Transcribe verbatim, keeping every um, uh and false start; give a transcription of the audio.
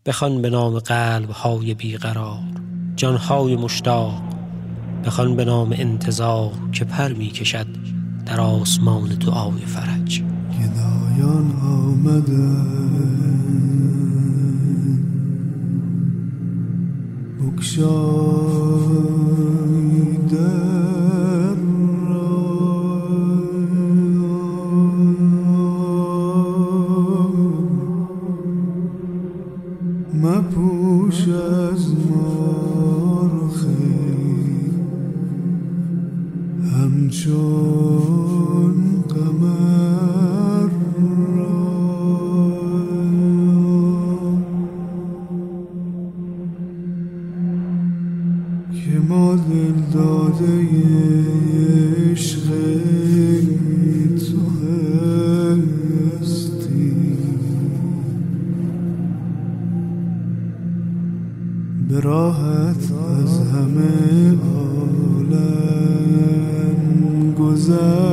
بخوان به نام قلب‌های بیقرار، جان‌های مشتاق. بخوان به نام انتظار که پر می کشد در آسمان دعای فرج. گدایان آمدند بگشای در را، مپوش از مرخی همچون قمر را، که ما دل داده عشق تو هستیم. به راحت از همه عالم گذر